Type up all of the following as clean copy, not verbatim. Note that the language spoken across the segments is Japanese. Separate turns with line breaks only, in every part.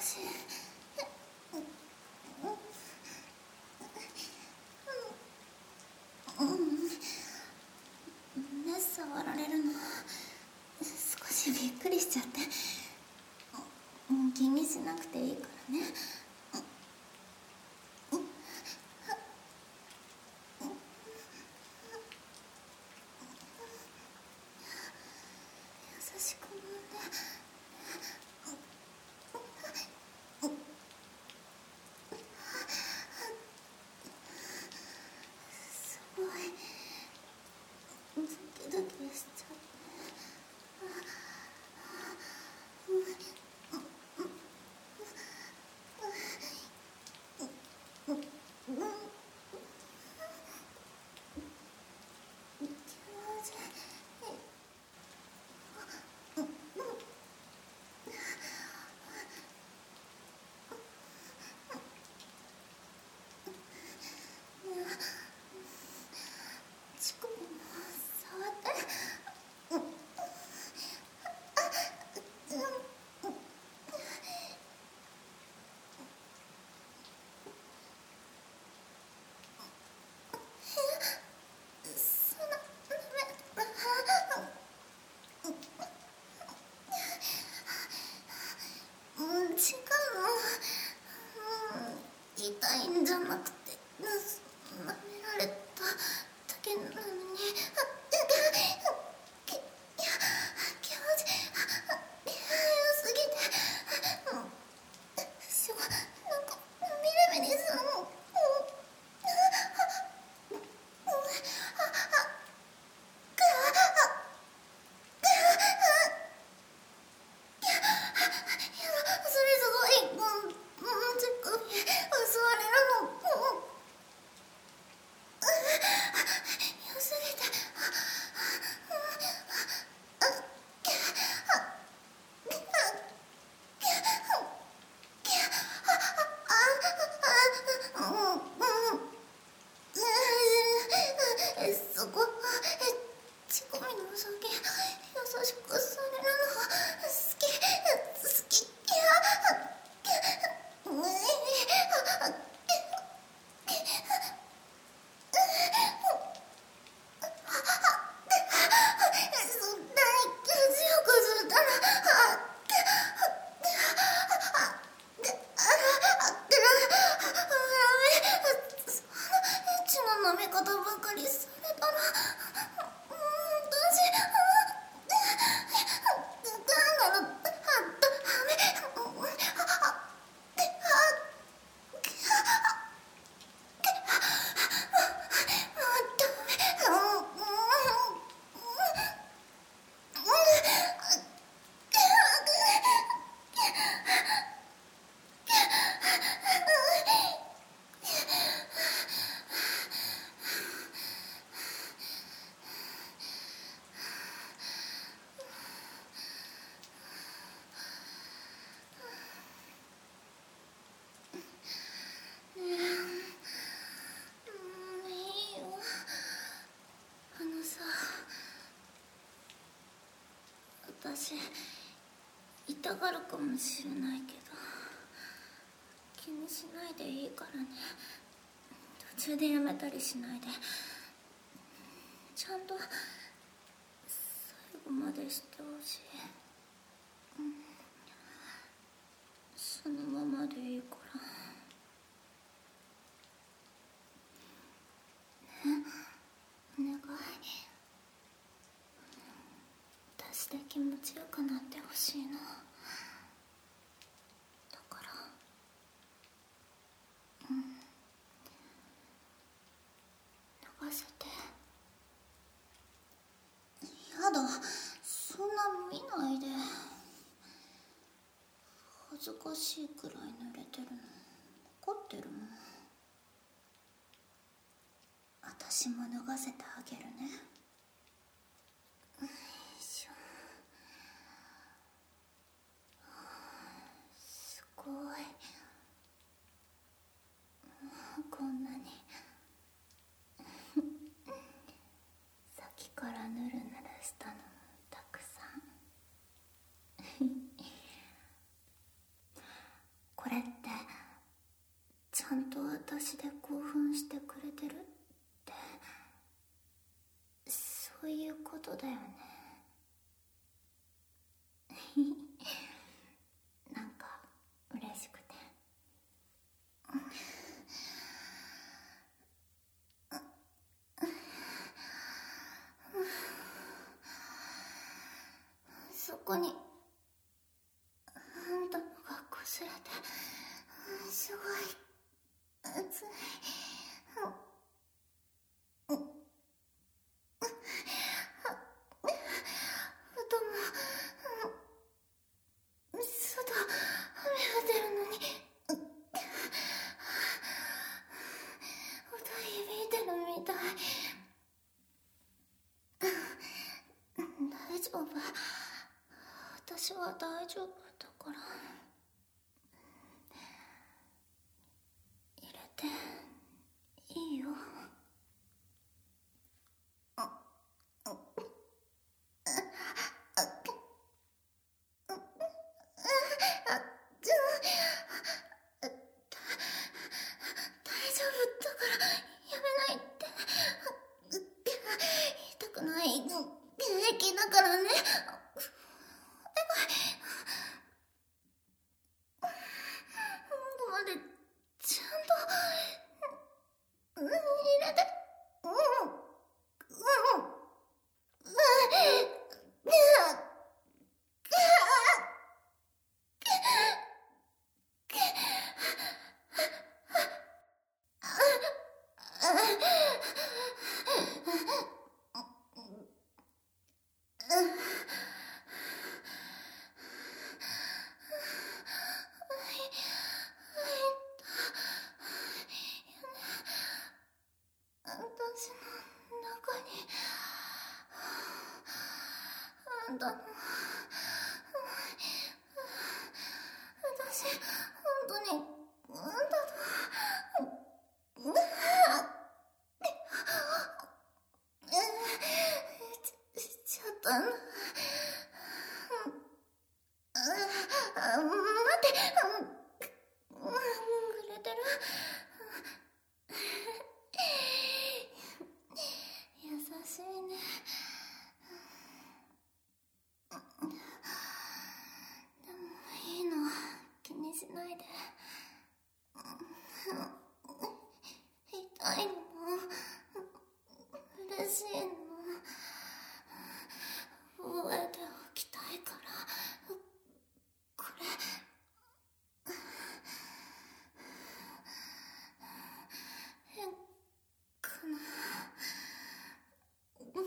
し目触られるの少しびっくりしちゃって、気にしなくていいからね。優しく揉んで。すごいドキドキしちゃって。チコも触って。違うの。痛いんじゃなくて、舐められただけなのに。気持ち良すぎて、なんかビリビリするの。それすごい、チェックに襲われるの。良すぎて。そこ、チコミのお酒優しくされるのが好き。そんなに強くするたら、エッチな飲み方ばかりされたら、私、なんだろう、いいよ。さ、私痛がるかもしれないけど、気にしないでいいからね。途中でやめたりしないで、ちゃんと最後までしてほしい。そのままでいいから。お願い。私で気持ちよくなってほしいの。だから、脱がせて。やだ、そんな見ないで。恥ずかしいくらい濡れてるの。怒ってるもん。私も脱がせてあげるね。よいしょ。すごい。こんなにさっきからヌルヌルしたのもたくさん。 人だよね。なんか嬉しくて。そこにあんたのがこすれて、すごい熱い。大丈夫。私は大丈夫だから。入れていいよ。大丈夫だからやめないって。痛くない。平気だからね。ここまでちゃんと入れて。私の中にあんたの私本当にあんたとしちゃったんだ。待って、くれてる。優しいね。でもいいの、気にしないで。痛いのも嬉しいのも覚えておきたいから。これ変かな。好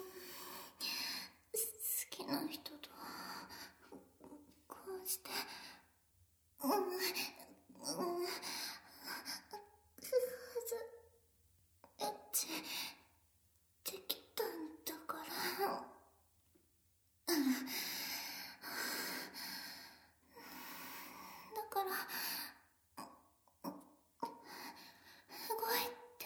きな人とこうしてエッチできたんだから。だから動いて。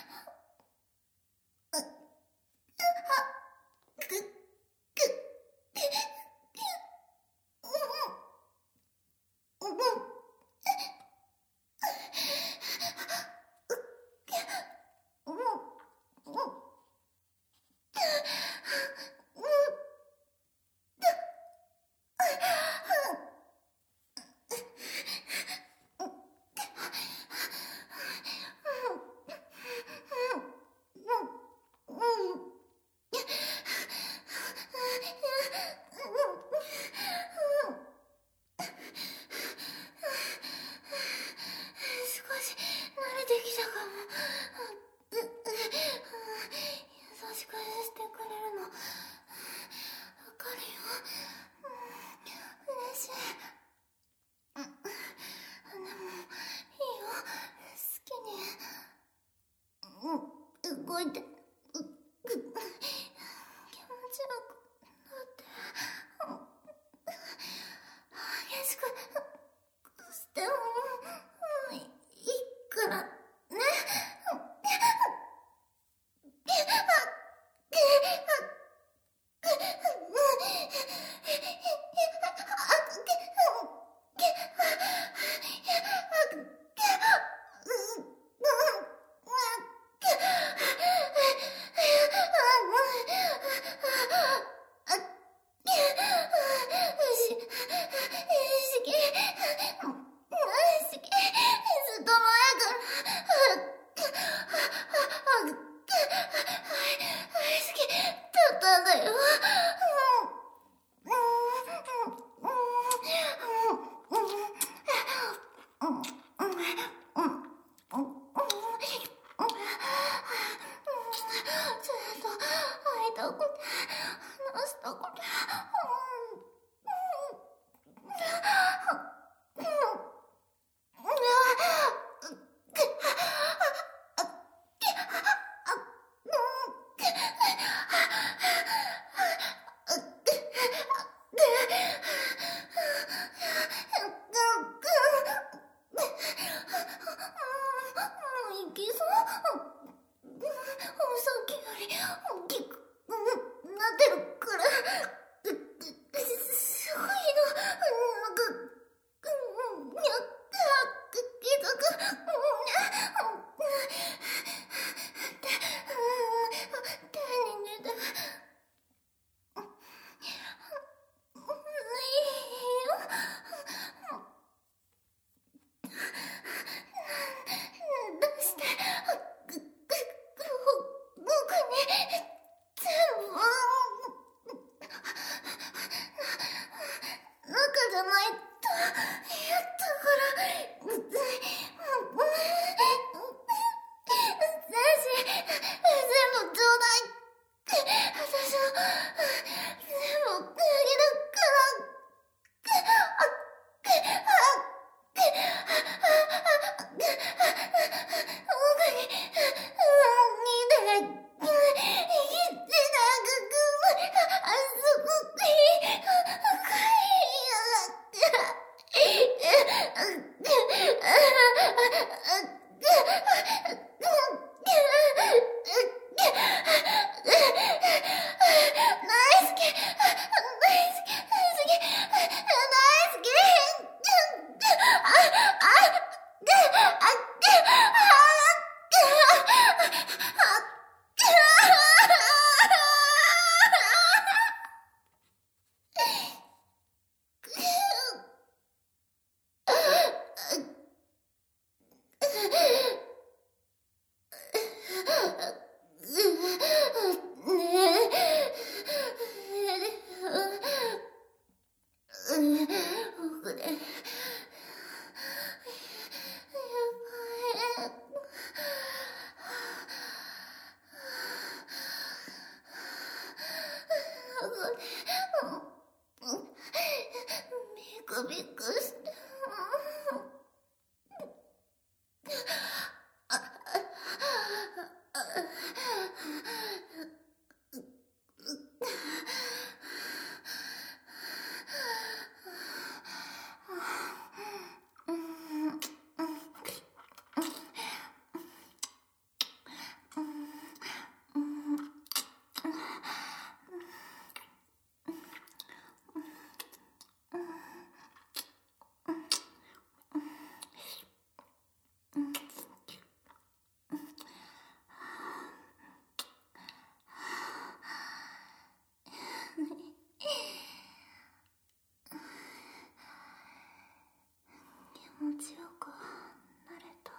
少し慣れてきたかも。優しくしてくれるのわかるよ。嬉しい。でもいいよ、好きに動いて。気持ちよくなって。激しくしてもいいからね。 ないと。やったから。先生、全部ちょうだい。私は全部あげるから。びっくりした。気持ちよくなれた？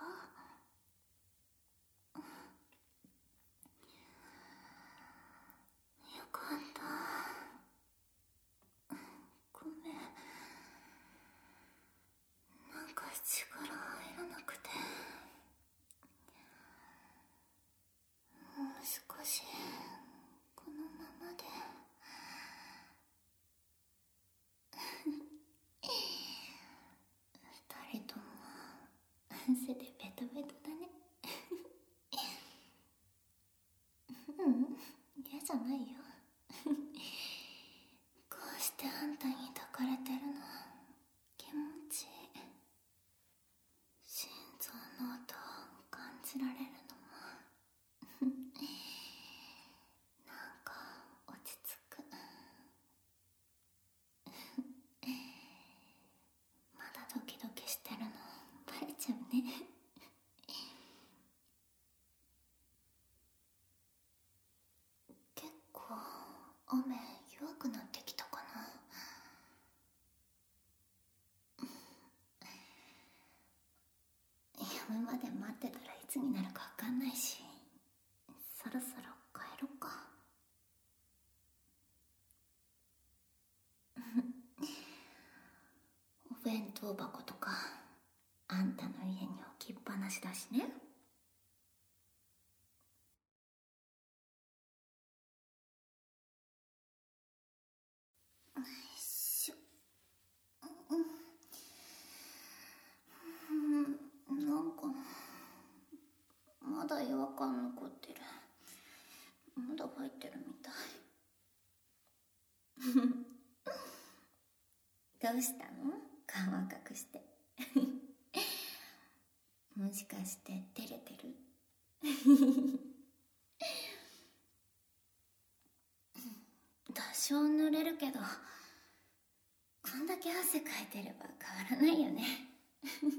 よかった。ごめん、なんか力入らなくて。もう少しこのままで。二人とも汗でベトベトだね。嫌じゃないよ。こうしてあんたに抱かれてるの気持ちいい。心臓の音を感じられるのもなんか落ち着く。まだドキドキしてるのバレちゃうね。結構雨弱くなってきたかな。やむまで待ってたらいつになるか分かんないし、そろそろ帰ろっか。お弁当箱とかあんたの家に置きっぱなしだしね。なんかまだ違和感残ってる。まだ入ってるみたい。どうしたの？顔赤くして。もしかして照れてる？多少濡れるけど、こんだけ汗かいてれば変わらないよね。